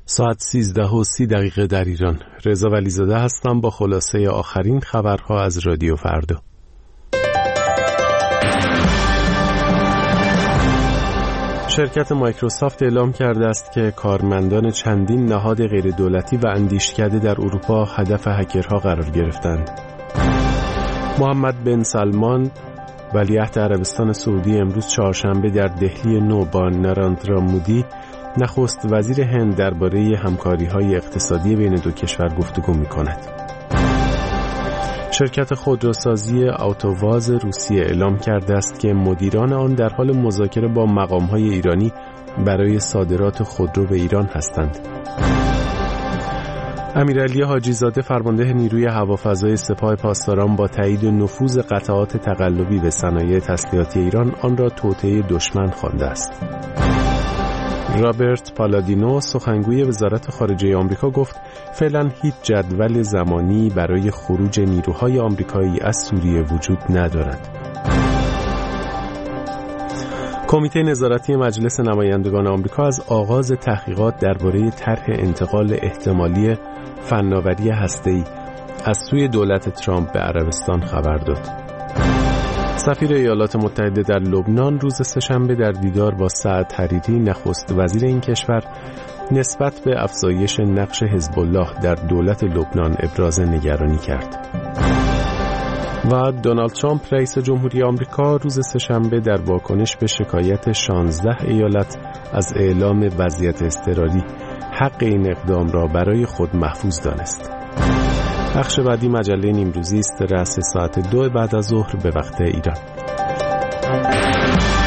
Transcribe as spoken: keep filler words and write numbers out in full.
ساعت سیزده و سی دقیقه در ایران. رضا ولیزاده هستم با خلاصه آخرین خبرها از رادیو فردا. شرکت مایکروسافت اعلام کرده است که کارمندان چندین نهاد غیر دولتی و اندیشکده در اروپا هدف هکرها قرار گرفتند. محمد بن سلمان ولیعهد عربستان سعودی امروز چهارشنبه در دهلی نو با ناراندرا مودی نخست وزیر هند درباره همکاری‌های اقتصادی بین دو کشور گفتگو می‌کند. شرکت خودروسازی آتوواز روسیه اعلام کرده است که مدیران آن در حال مذاکره با مقام‌های ایرانی برای صادرات خودرو به ایران هستند. امیرعلی حاجی‌زاده فرمانده نیروی هوافضای سپاه پاسداران با تایید نفوذ قطعات تقلبی به صنایع تسلیحاتی ایران آن را توطئه دشمن خوانده است. رابرت پالادینو سخنگوی وزارت خارجه آمریکا گفت فعلا هیچ جدول زمانی برای خروج نیروهای آمریکایی از سوریه وجود ندارد. کمیته نظارتی مجلس نمایندگان آمریکا از آغاز تحقیقات درباره طرح انتقال احتمالی فناوری هسته‌ای از سوی دولت ترامپ به عربستان خبر داد. سفیر ایالات متحده در لبنان روز سه‌شنبه در دیدار با سعد حریری نخست وزیر این کشور نسبت به افزایش نقش حزب الله در دولت لبنان ابراز نگرانی کرد. و دونالد ترامپ رئیس جمهوری آمریکا روز سه‌شنبه در واکنش به شکایت شانزده ایالت از اعلام وضعیت اضطراری حق این اقدام را برای خود محفوظ دانست. بخش بعدی مجله نیمروزی است رأس ساعت دو بعد از ظهر به وقت ایران.